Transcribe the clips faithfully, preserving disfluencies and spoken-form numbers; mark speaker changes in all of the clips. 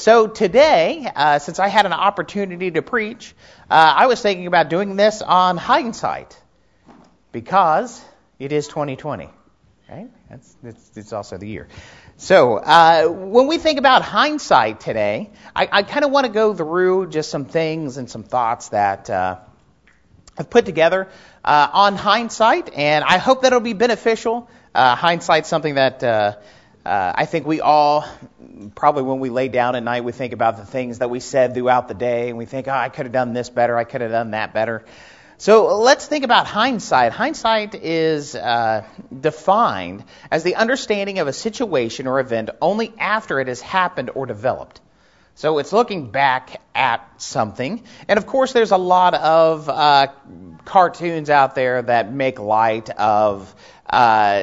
Speaker 1: so today, uh, since I had an opportunity to preach, uh, I was thinking about doing this on hindsight because it is twenty twenty. Right? That's, it's, it's also the year. So uh, when we think about hindsight today, I, I kind of want to go through just some things and some thoughts that uh, I've put together uh, on hindsight, and I hope that it'll be beneficial. Uh, hindsight's something that uh, uh, I think we all, probably when we lay down at night, we think about the things that we said throughout the day, and we think, oh, I could have done this better, I could have done that better. So let's think about hindsight. Hindsight is uh, defined as the understanding of a situation or event only after it has happened or developed. So it's looking back at something. And of course, there's a lot of uh, cartoons out there that make light of uh,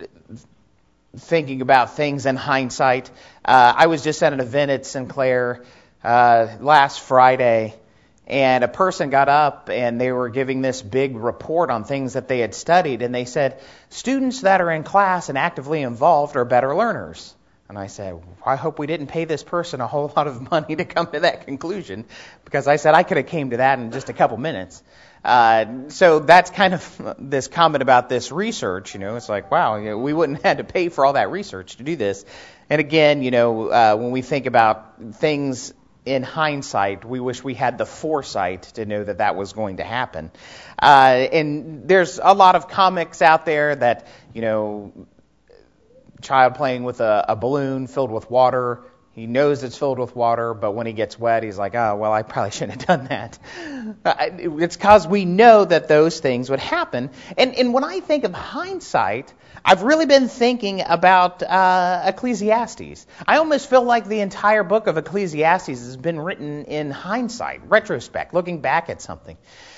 Speaker 1: thinking about things in hindsight. Uh, I was just at an event at Sinclair uh, last Friday. And a person got up and they were giving this big report on things that they had studied. And they said, students that are in class and actively involved are better learners. And I said, well, I hope we didn't pay this person a whole lot of money to come to that conclusion. Because I said I could have came to that in just a couple minutes. Uh, so that's kind of this comment about this research. You know, it's like, wow, you know, we wouldn't have had to pay for all that research to do this. And again, you know, uh, when we think about things in hindsight, we wish we had the foresight to know that that was going to happen. Uh, and there's a lot of comics out there that, you know, child playing with a, a balloon filled with water. He knows it's filled with water, but when he gets wet, he's like, oh, well, I probably shouldn't have done that. Uh, it's because we know that those things would happen. And, and when I think of hindsight, I've really been thinking about uh, Ecclesiastes. I almost feel like the entire book of Ecclesiastes has been written in hindsight, retrospect, looking back at something.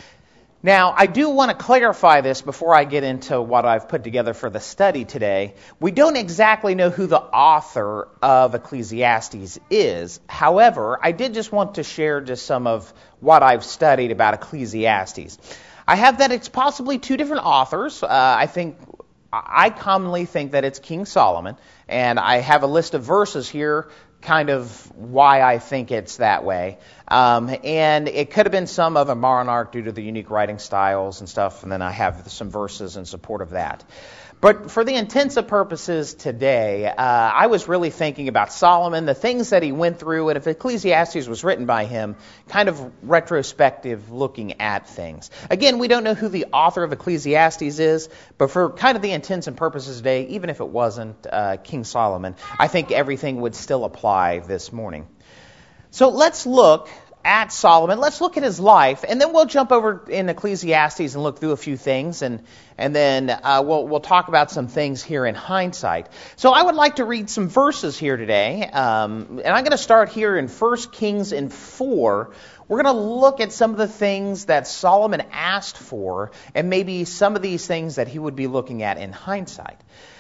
Speaker 1: Now, I do want to clarify this before I get into what I've put together for the study today. We don't exactly know who the author of Ecclesiastes is. However, I did just want to share just some of what I've studied about Ecclesiastes. I have that it's possibly two different authors. Uh, I think I commonly think that it's King Solomon, and I have a list of verses here, kind of why I think it's that way. Um, and it could have been some other monarch due to the unique writing styles and stuff, and then I have some verses in support of that. But for the intents of purposes today, uh, I was really thinking about Solomon, the things that he went through, and if Ecclesiastes was written by him, kind of retrospective looking at things. Again, we don't know who the author of Ecclesiastes is, but for kind of the intents and purposes today, even if it wasn't uh, King Solomon, I think everything would still apply this morning. So let's look at Solomon. Let's look at his life, and then we'll jump over in Ecclesiastes and look through a few things, and and then uh, we'll we'll talk about some things here in hindsight. So I would like to read some verses here today, um, and I'm going to start here in First Kings in four. We're going to look at some of the things that Solomon asked for, and maybe some of these things that he would be looking at in hindsight.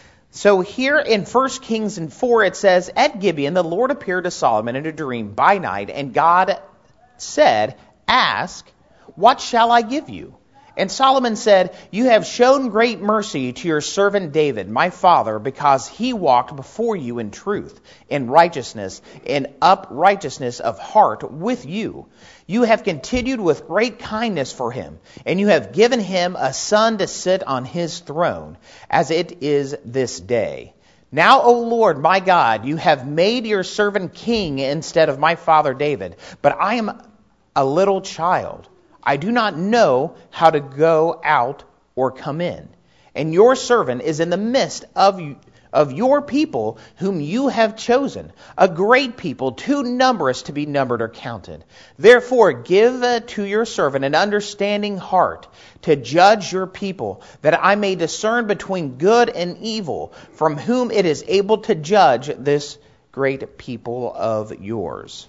Speaker 1: So here in First Kings in four, it says, at Gibeon the Lord appeared to Solomon in a dream by night, and God said, ask, what shall I give you? And Solomon said, you have shown great mercy to your servant David, my father, because he walked before you in truth, in righteousness, in uprightness of heart with you. You have continued with great kindness for him, and you have given him a son to sit on his throne, as it is this day. Now, O Lord, my God, you have made your servant king instead of my father David, but I am a little child. I do not know how to go out or come in. And your servant is in the midst of you, of your people whom you have chosen, a great people, too numerous to be numbered or counted. Therefore, give uh, to your servant an understanding heart to judge your people, that I may discern between good and evil, from whom it is able to judge this great people of yours.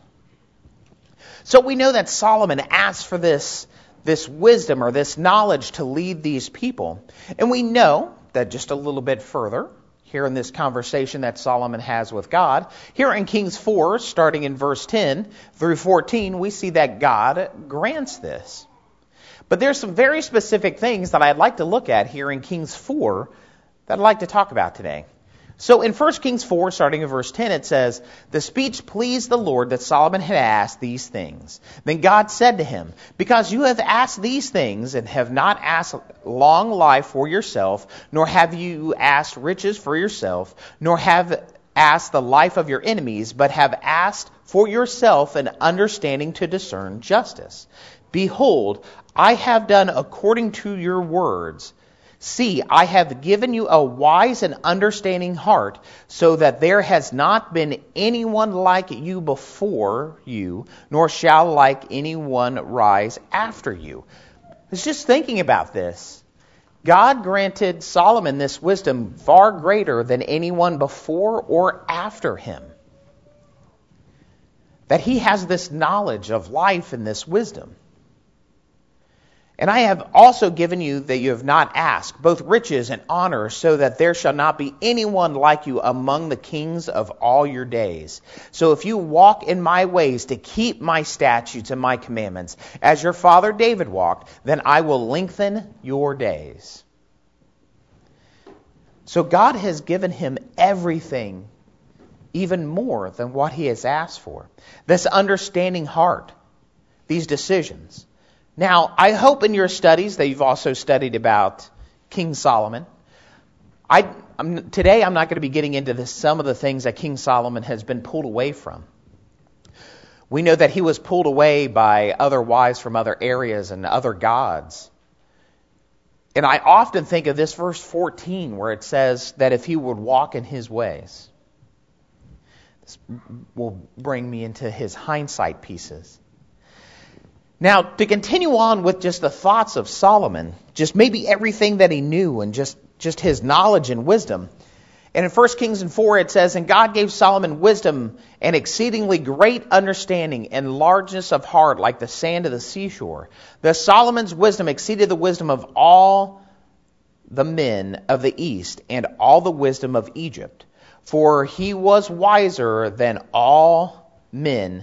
Speaker 1: So we know that Solomon asked for this, this wisdom or this knowledge to lead these people. And we know that just a little bit further, here in this conversation that Solomon has with God, here in Kings four, starting in verse ten through fourteen, we see that God grants this. But there's some very specific things that I'd like to look at here in Kings four that I'd like to talk about today. So in First Kings four, starting in verse ten, it says, "The speech pleased the Lord that Solomon had asked these things. Then God said to him, Because you have asked these things, and have not asked long life for yourself, nor have you asked riches for yourself, nor have asked the life of your enemies, but have asked for yourself an understanding to discern justice. Behold, I have done according to your words. See, I have given you a wise and understanding heart, so that there has not been anyone like you before you, nor shall like anyone rise after you." I was just thinking about this. God granted Solomon this wisdom far greater than anyone before or after him. That he has this knowledge of life and this wisdom. "And I have also given you that you have not asked, both riches and honor, so that there shall not be anyone like you among the kings of all your days. So if you walk in my ways to keep my statutes and my commandments, as your father David walked, then I will lengthen your days." So God has given him everything, even more than what he has asked for. This understanding heart, these decisions. Now, I hope in your studies that you've also studied about King Solomon. I, I'm, today I'm not going to be getting into this, some of the things that King Solomon has been pulled away from. We know that he was pulled away by other wives from other areas and other gods. And I often think of this verse fourteen where it says that if he would walk in his ways. This will bring me into his hindsight pieces. Now, to continue on with just the thoughts of Solomon, just maybe everything that he knew and just, just his knowledge and wisdom. And in First Kings four it says, "And God gave Solomon wisdom and exceedingly great understanding and largeness of heart like the sand of the seashore. Thus Solomon's wisdom exceeded the wisdom of all the men of the east and all the wisdom of Egypt. For he was wiser than all men,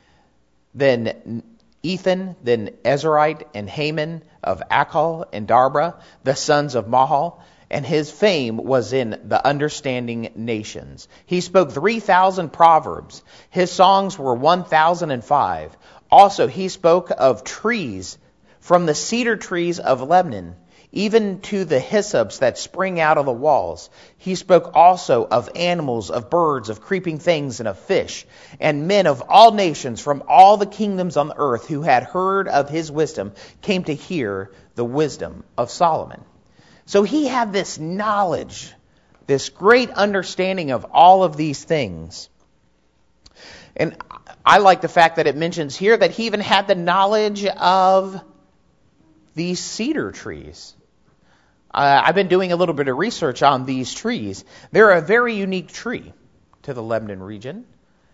Speaker 1: than Ethan, then Ezrahite, and Haman of Achal and Darbra, the sons of Mahal, and his fame was in the understanding nations. He spoke three thousand proverbs. His songs were one thousand and five. Also he spoke of trees, from the cedar trees of Lebanon, even to the hyssops that spring out of the walls. He spoke also of animals, of birds, of creeping things, and of fish. And men of all nations from all the kingdoms on the earth who had heard of his wisdom came to hear the wisdom of Solomon." So he had this knowledge, this great understanding of all of these things. And I like the fact that it mentions here that he even had the knowledge of these cedar trees. Uh, I've been doing a little bit of research on these trees. They're a very unique tree to the Lebanon region.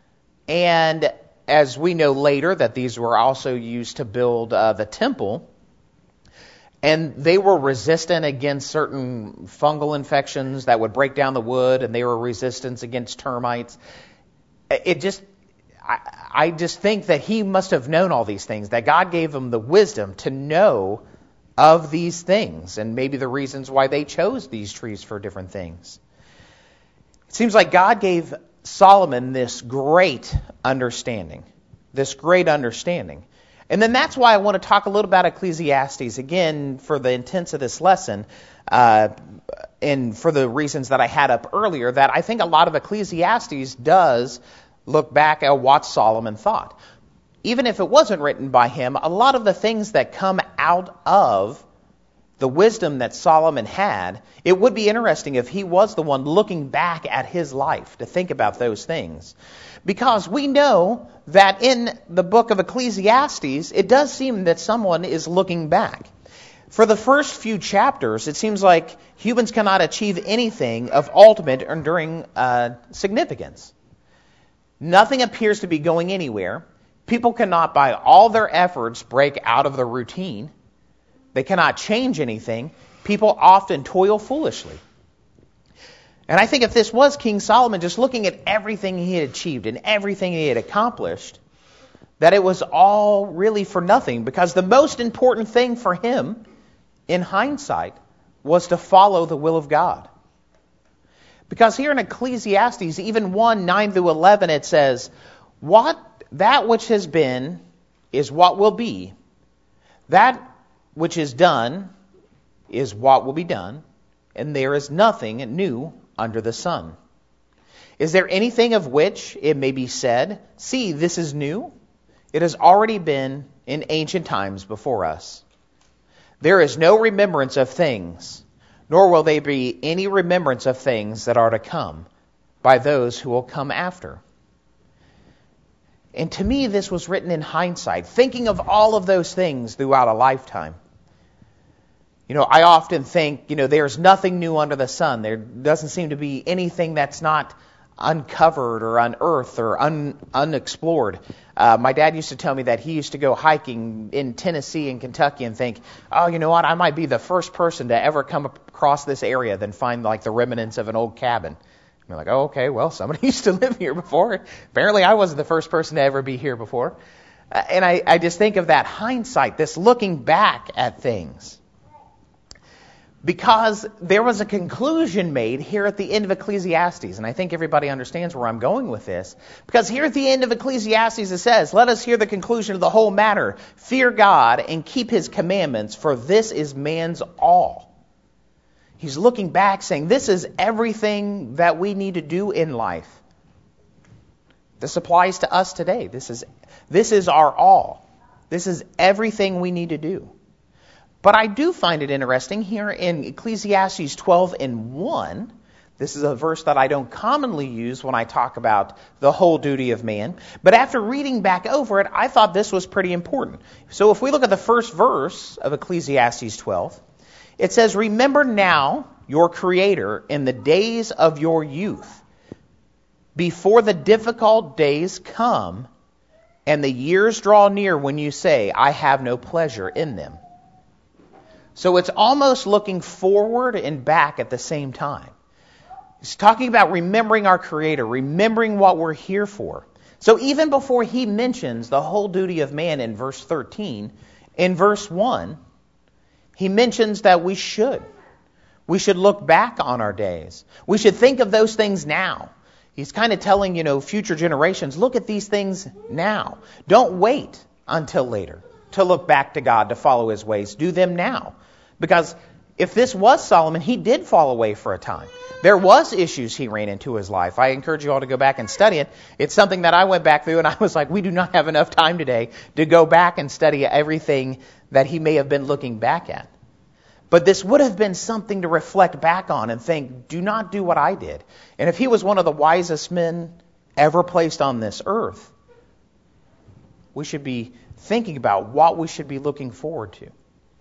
Speaker 1: And as we know later, that these were also used to build uh, the temple. And they were resistant against certain fungal infections that would break down the wood, and they were resistant against termites. It just, I, I just think that he must have known all these things, that God gave him the wisdom to know of these things, and maybe the reasons why they chose these trees for different things. It seems like God gave Solomon this great understanding, this great understanding. And then that's why I want to talk a little about Ecclesiastes, again, for the intents of this lesson, uh, and for the reasons that I had up earlier, that I think a lot of Ecclesiastes does look back at what Solomon thought. Even if it wasn't written by him, a lot of the things that come out of the wisdom that Solomon had, it would be interesting if he was the one looking back at his life to think about those things. Because we know that in the book of Ecclesiastes, it does seem that someone is looking back. For the first few chapters, it seems like humans cannot achieve anything of ultimate or enduring uh, significance. Nothing appears to be going anywhere. People cannot, by all their efforts, break out of the routine. They cannot change anything. People often toil foolishly. And I think if this was King Solomon, just looking at everything he had achieved and everything he had accomplished, that it was all really for nothing, because the most important thing for him, in hindsight, was to follow the will of God. Because here in Ecclesiastes, even one, nine through eleven, it says, "What that which has been is what will be. That which is done is what will be done, and there is nothing new under the sun. Is there anything of which it may be said, 'See, this is new'? It has already been in ancient times before us. There is no remembrance of things, nor will there be any remembrance of things that are to come by those who will come after." And to me, this was written in hindsight, thinking of all of those things throughout a lifetime. You know, I often think, you know, there's nothing new under the sun. There doesn't seem to be anything that's not uncovered or unearthed or un, unexplored. Uh, my dad used to tell me that he used to go hiking in Tennessee and Kentucky and think, oh, you know what, I might be the first person to ever come across this area, then find like the remnants of an old cabin. And we're like, oh, okay, well, somebody used to live here before. Apparently I wasn't the first person to ever be here before. Uh, and I, I just think of that hindsight, this looking back at things. Because there was a conclusion made here at the end of Ecclesiastes, and I think everybody understands where I'm going with this. Because here at the end of Ecclesiastes it says, "Let us hear the conclusion of the whole matter. Fear God and keep His commandments, for this is man's all." He's looking back saying, this is everything that we need to do in life. This applies to us today. This is, this is our all. This is everything we need to do. But I do find it interesting here in Ecclesiastes twelve and one. This is a verse that I don't commonly use when I talk about the whole duty of man. But after reading back over it, I thought this was pretty important. So if we look at the first verse of Ecclesiastes twelve, it says, "Remember now your Creator in the days of your youth, before the difficult days come, and the years draw near when you say, 'I have no pleasure in them.'" So it's almost looking forward and back at the same time. It's talking about remembering our Creator, remembering what we're here for. So even before he mentions the whole duty of man in verse thirteen, in verse one, he mentions that we should. We should look back on our days. We should think of those things now. He's kind of telling, you know, future generations, look at these things now. Don't wait until later to look back to God, to follow His ways. Do them now. Because if this was Solomon, he did fall away for a time. There was issues he ran into his life. I encourage you all to go back and study it. It's something that I went back through and I was like, we do not have enough time today to go back and study everything that he may have been looking back at. But this would have been something to reflect back on and think, do not do what I did. And if he was one of the wisest men ever placed on this earth, we should be thinking about what we should be looking forward to.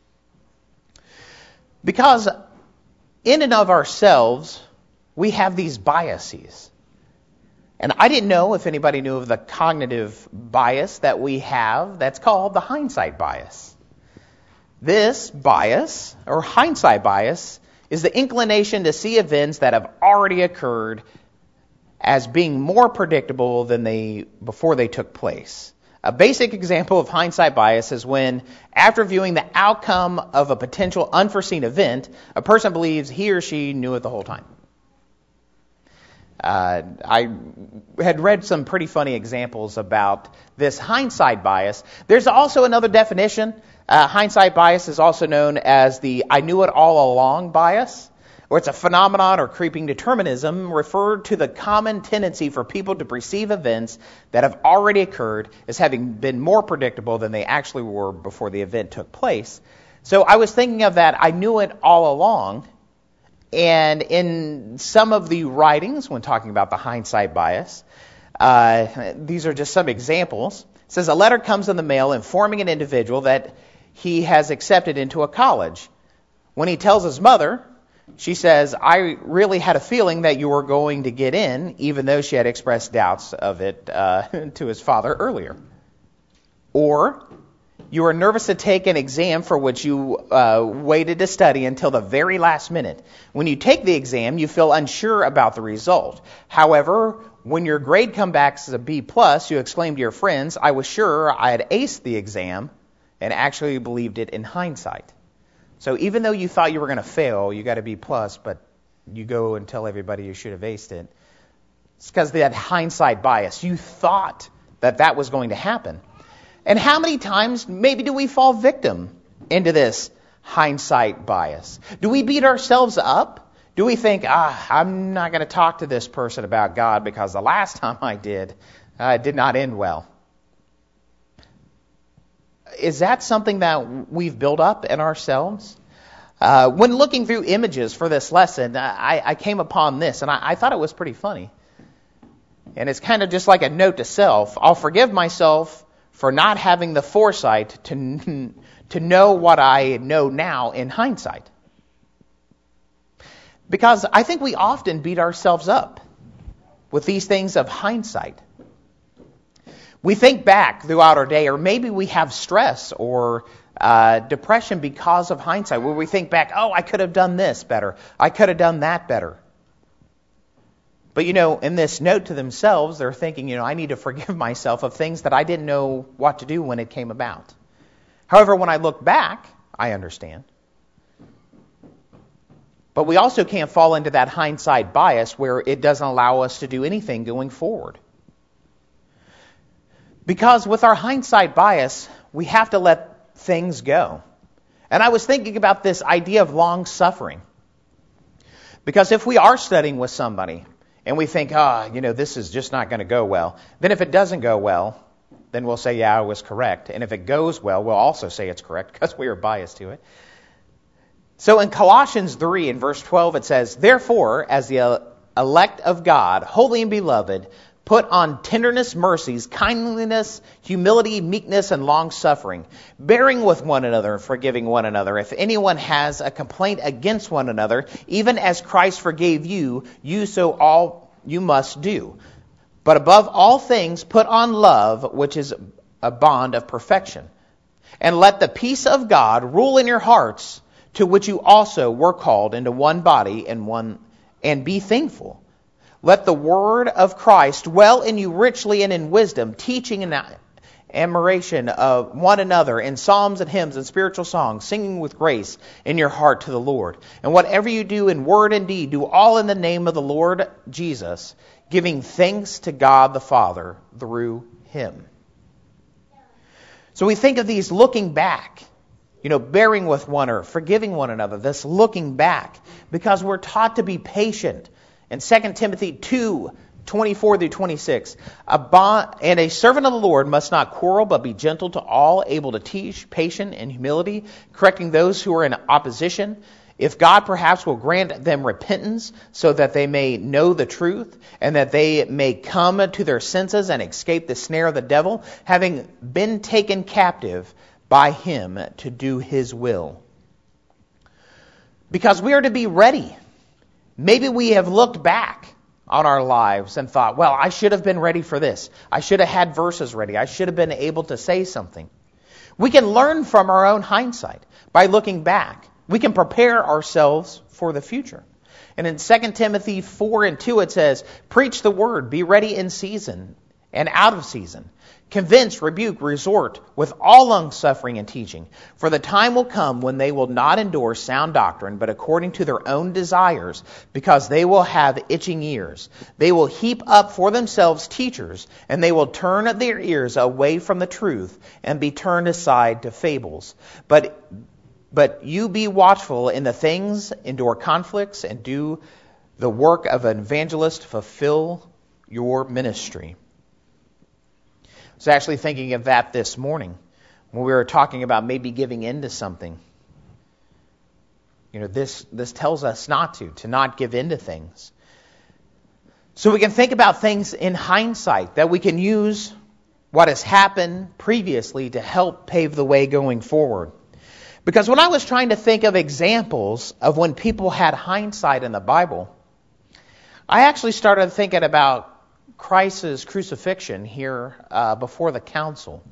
Speaker 1: Because in and of ourselves, we have these biases. And I didn't know if anybody knew of the cognitive bias that we have that's called the hindsight bias. This bias, or hindsight bias, is the inclination to see events that have already occurred as being more predictable than they before they took place. A basic example of hindsight bias is when, after viewing the outcome of a potential unforeseen event, a person believes he or she knew it the whole time. Uh, I had read some pretty funny examples about this hindsight bias. There's also another definition. Uh, hindsight bias is also known as the "I knew it all along" bias, or it's a phenomenon or creeping determinism referred to the common tendency for people to perceive events that have already occurred as having been more predictable than they actually were before the event took place. So I was thinking of that "I knew it all along," and in some of the writings, when talking about the hindsight bias, uh, these are just some examples. It says a letter comes in the mail informing an individual that he has accepted into a college. When he tells his mother, she says, "I really had a feeling that you were going to get in," even though she had expressed doubts of it uh, to his father earlier. Or, "You were nervous to take an exam for which you uh, waited to study until the very last minute. When you take the exam, you feel unsure about the result. However, when your grade comes back as a B plus, you exclaim to your friends, 'I was sure I had aced the exam,' and actually believed it in hindsight." So even though you thought you were going to fail, you got a B plus, but you go and tell everybody you should have aced it. It's because of that hindsight bias. You thought that that was going to happen. And how many times maybe do we fall victim into this hindsight bias? Do we beat ourselves up? Do we think, ah, I'm not going to talk to this person about God because the last time I did, uh, it did not end well? Is that something that we've built up in ourselves? Uh, when looking through images for this lesson, I, I came upon this, and I, I thought it was pretty funny. And it's kind of just like a note to self. I'll forgive myself for not having the foresight to, to know what I know now in hindsight. Because I think we often beat ourselves up with these things of hindsight. We think back throughout our day, or maybe we have stress or uh, depression because of hindsight, where we think back, oh, I could have done this better. I could have done that better. But, you know, in this note to themselves, they're thinking, you know, I need to forgive myself of things that I didn't know what to do when it came about. However, when I look back, I understand. But we also can't fall into that hindsight bias where it doesn't allow us to do anything going forward. Because with our hindsight bias, we have to let things go. And I was thinking about this idea of long suffering. Because if we are studying with somebody, and we think, ah, oh, you know, this is just not going to go well. Then if it doesn't go well, then we'll say, yeah, I was correct. And if it goes well, we'll also say it's correct because we are biased to it. So in Colossians three, in verse twelve, it says, therefore, as the elect of God, holy and beloved, put on tenderness, mercies, kindliness, humility, meekness, and long-suffering, bearing with one another and forgiving one another. If anyone has a complaint against one another, even as Christ forgave you, you so all you must do. But above all things, put on love, which is a bond of perfection. And let the peace of God rule in your hearts, to which you also were called into one body and one, and be thankful. Let the word of Christ dwell in you richly and in wisdom, teaching and admiration of one another in psalms and hymns and spiritual songs, singing with grace in your heart to the Lord. And whatever you do in word and deed, do all in the name of the Lord Jesus, giving thanks to God the Father through him. So we think of these looking back, you know, bearing with one another, forgiving one another, this looking back, because we're taught to be patient. In Second Timothy two, twenty-four through twenty-six, a bond, and a servant of the Lord must not quarrel, but be gentle to all, able to teach, patient in humility, correcting those who are in opposition. If God perhaps will grant them repentance, so that they may know the truth, and that they may come to their senses and escape the snare of the devil, having been taken captive by him to do his will. Because we are to be ready. Maybe we have looked back on our lives and thought, well, I should have been ready for this. I should have had verses ready. I should have been able to say something. We can learn from our own hindsight by looking back. We can prepare ourselves for the future. And in Second Timothy four and two it says, preach the word, be ready in season and out of season. Convince, rebuke, resort with all long-suffering and teaching. For the time will come when they will not endure sound doctrine, but according to their own desires, because they will have itching ears. They will heap up for themselves teachers, and they will turn their ears away from the truth and be turned aside to fables. But, but you be watchful in the things, endure conflicts, and do the work of an evangelist, fulfill your ministry. I was actually thinking of that this morning when we were talking about maybe giving in to something. You know, this, this tells us not to, to not give in to things. So we can think about things in hindsight, that we can use what has happened previously to help pave the way going forward. Because when I was trying to think of examples of when people had hindsight in the Bible, I actually started thinking about Christ's crucifixion here uh, before the council.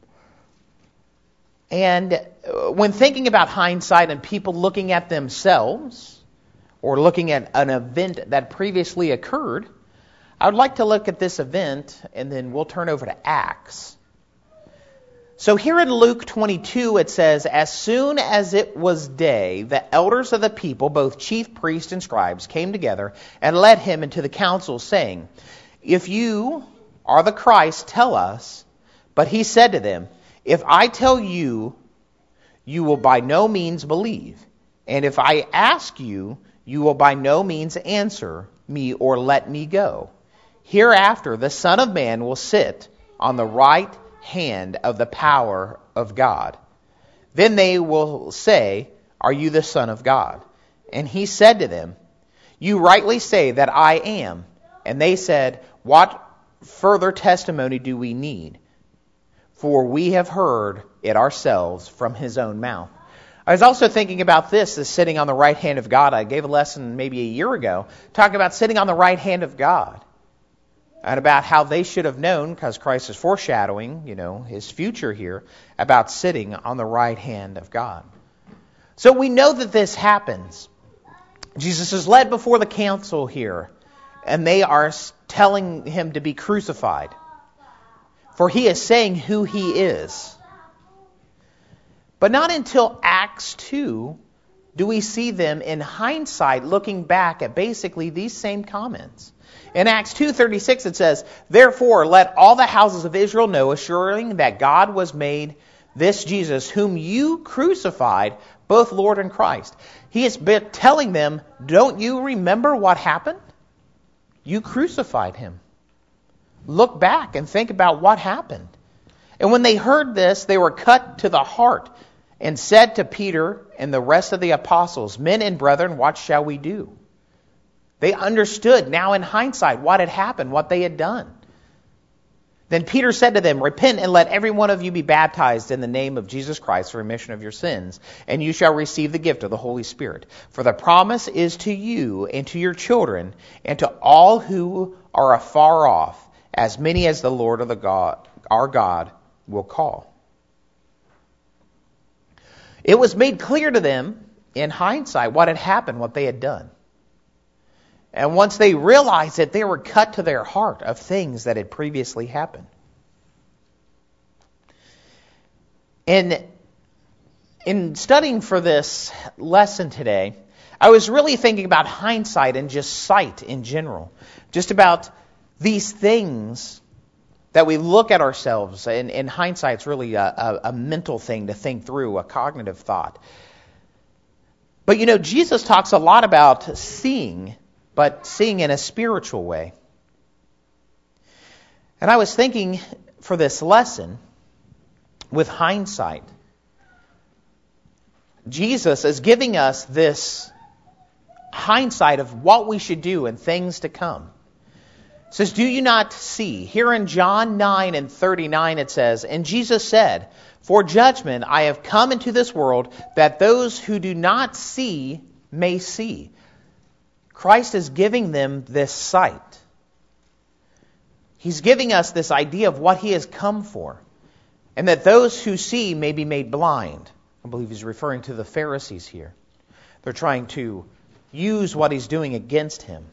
Speaker 1: And when thinking about hindsight and people looking at themselves or looking at an event that previously occurred, I would like to look at this event and then we'll turn over to Acts. So here in Luke twenty-two, it says, as soon as it was day, the elders of the people, both chief priests and scribes, came together and led him into the council, saying, if you are the Christ, tell us. But he said to them, if I tell you, you will by no means believe. And if I ask you, you will by no means answer me or let me go. Hereafter the Son of Man will sit on the right hand of the power of God. Then they will say, are you the Son of God? And he said to them, you rightly say that I am. And they said, what further testimony do we need? For we have heard it ourselves from his own mouth. I was also thinking about this as sitting on the right hand of God. I gave a lesson maybe a year ago talking about sitting on the right hand of God. And about how they should have known, because Christ is foreshadowing, you know, his future here, about sitting on the right hand of God. So we know that this happens. Jesus is led before the council here, and they are telling him to be crucified. For he is saying who he is. But not until Acts two do we see them in hindsight looking back at basically these same comments. In Acts two thirty-six it says, therefore let all the houses of Israel know, assuring that God was made this Jesus, whom you crucified, both Lord and Christ. He is telling them, don't you remember what happened? You crucified him. Look back and think about what happened. And when they heard this, they were cut to the heart and said to Peter and the rest of the apostles, men and brethren, what shall we do? They understood now in hindsight what had happened, what they had done. Then Peter said to them, repent and let every one of you be baptized in the name of Jesus Christ for remission of your sins, and you shall receive the gift of the Holy Spirit. For the promise is to you and to your children and to all who are afar off, as many as the Lord of the God, our God will call. It was made clear to them in hindsight what had happened, what they had done. And once they realized it, they were cut to their heart of things that had previously happened. And in studying for this lesson today, I was really thinking about hindsight and just sight in general. Just about these things that we look at ourselves. And in hindsight, it's really a, a, a mental thing to think through, a cognitive thought. But you know, Jesus talks a lot about seeing, but seeing in a spiritual way. And I was thinking for this lesson, with hindsight, Jesus is giving us this hindsight of what we should do and things to come. It says, do you not see? Here in John nine and thirty-nine it says, and Jesus said, for judgment I have come into this world, that those who do not see may see. Christ is giving them this sight. He's giving us this idea of what he has come for. And that those who see may be made blind. I believe he's referring to the Pharisees here. They're trying to use what he's doing against him.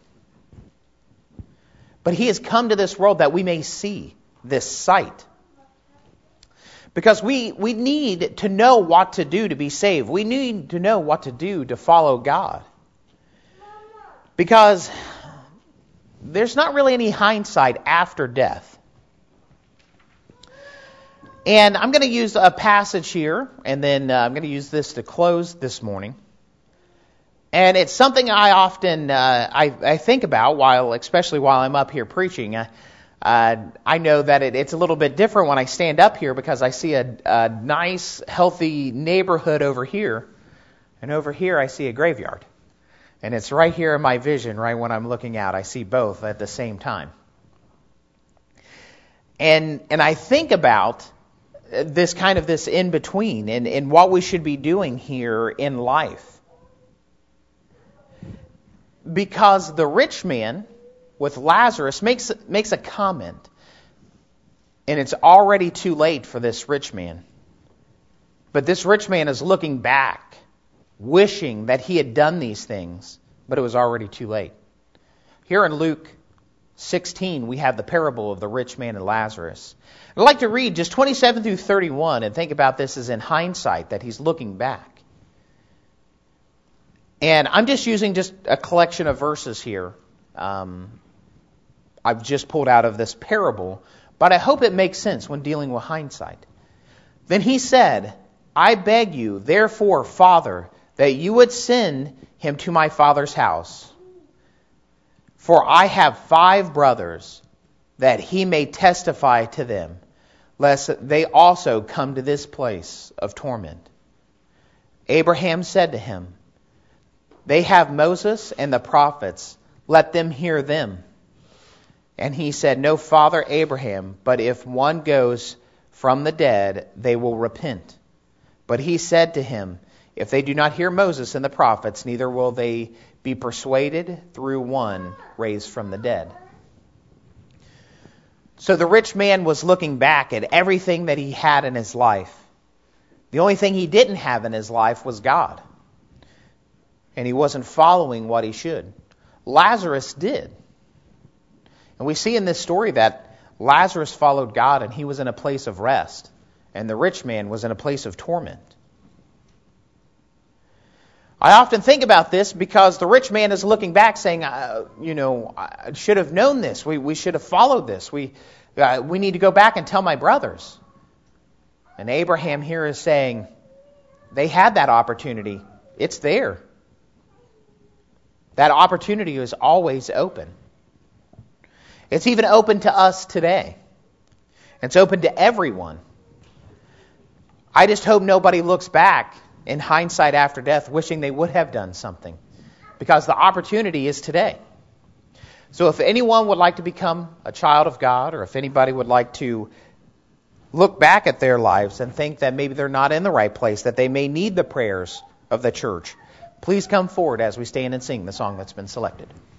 Speaker 1: But he has come to this world that we may see this sight. Because we, we need to know what to do to be saved. We need to know what to do to follow God. Because there's not really any hindsight after death. And I'm going to use a passage here, and then uh, I'm going to use this to close this morning. And it's something I often uh, I, I think about, while, especially while I'm up here preaching. Uh, uh, I know that it, it's a little bit different when I stand up here because I see a, a nice, healthy neighborhood over here, and over here I see a graveyard. And it's right here in my vision, right when I'm looking out. I see both at the same time. And and I think about this kind of this in-between and, and what we should be doing here in life. Because the rich man with Lazarus makes, makes a comment. And it's already too late for this rich man. But this rich man is looking back, wishing that he had done these things, but it was already too late. Here in Luke sixteen, we have the parable of the rich man and Lazarus. I'd like to read just twenty-seven through thirty-one and think about this as in hindsight, that he's looking back. And I'm just using just a collection of verses here. Um, I've just pulled out of this parable, but I hope it makes sense when dealing with hindsight. Then he said, I beg you, therefore, Father, that you would send him to my father's house. For I have five brothers, that he may testify to them, lest they also come to this place of torment. Abraham said to him, they have Moses and the prophets, let them hear them. And he said, no, Father Abraham, but if one goes from the dead, they will repent. But he said to him, if they do not hear Moses and the prophets, neither will they be persuaded through one raised from the dead. So the rich man was looking back at everything that he had in his life. The only thing he didn't have in his life was God. And he wasn't following what he should. Lazarus did. And we see in this story that Lazarus followed God and he was in a place of rest. And the rich man was in a place of torment. I often think about this because the rich man is looking back saying, uh, you know, I should have known this. We we should have followed this. We uh, we need to go back and tell my brothers. And Abraham here is saying, they had that opportunity. It's there. That opportunity is always open. It's even open to us today. It's open to everyone. I just hope nobody looks back in hindsight after death wishing they would have done something, because the opportunity is today. So if anyone would like to become a child of God, or if anybody would like to look back at their lives and think that maybe they're not in the right place, that they may need the prayers of the church, please come forward as we stand and sing the song that's been selected.